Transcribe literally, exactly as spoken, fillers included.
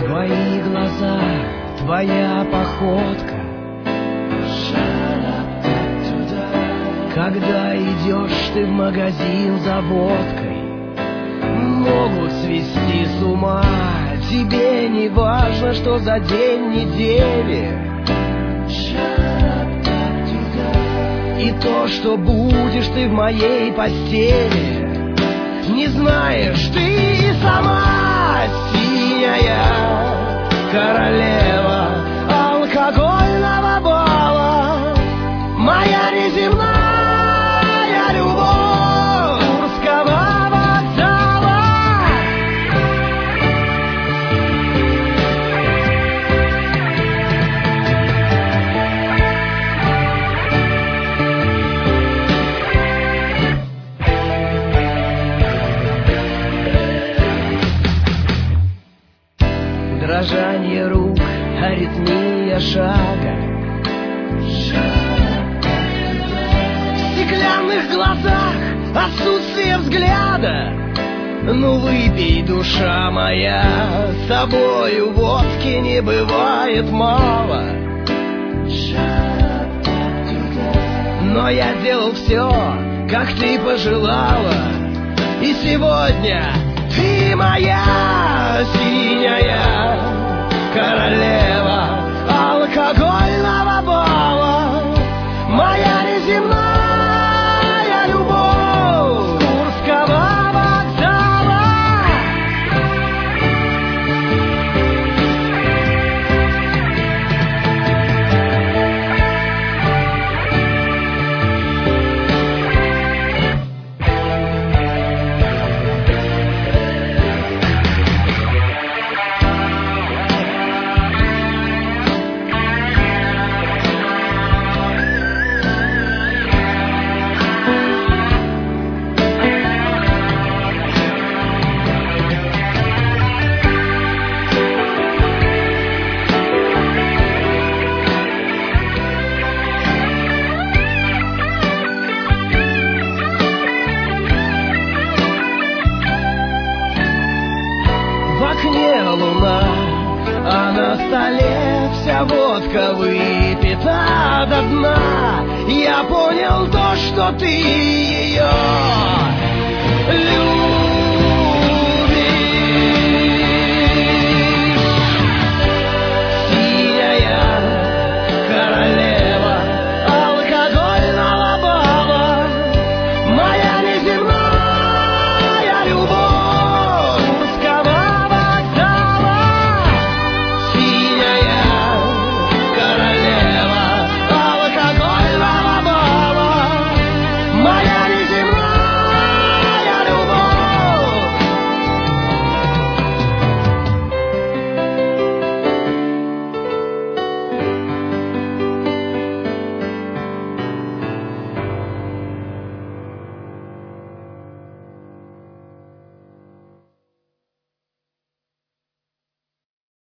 Твои глаза, твоя походка, когда идешь ты в магазин за водкой, могут свести с ума. Тебе не важно, что за день недели, и то, что будешь ты в моей постели. Не знаешь ты сама, синяя королева алкогольного бала, моя неземная любовь Курского вокзала. Дрожание рук, аритмия шага, в стеклянных глазах отсутствие взгляда. Ну выпей, душа моя, с тобою водки не бывает мало. Но я сделал все, как ты пожелала, и сегодня ты моя синяя королева алкогольного бала, моя неземная любовь Курского вокзала. В окне луна, а на столе вся водка выпита до дна. Я понял то, что ты ее